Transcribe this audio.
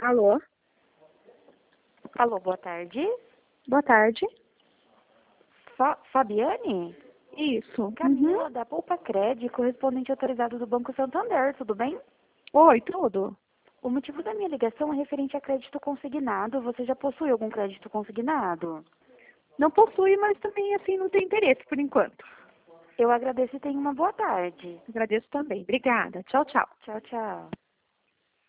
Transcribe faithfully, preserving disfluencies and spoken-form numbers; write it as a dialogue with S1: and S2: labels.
S1: Alô?
S2: Alô, boa tarde.
S1: Boa tarde.
S2: Fa Fabiane?
S1: Isso.
S2: Camila,
S1: Uhum.
S2: da Poupa Cred, correspondente autorizado do Banco Santander, tudo bem?
S1: Oi, tudo?
S2: O motivo da minha ligação é referente a crédito consignado. Você já possui algum crédito consignado?
S1: Não possui, mas também assim não tem interesse por enquanto.
S2: Eu agradeço e tenha uma boa tarde.
S1: Agradeço também. Obrigada. Tchau, tchau.
S2: Tchau, tchau.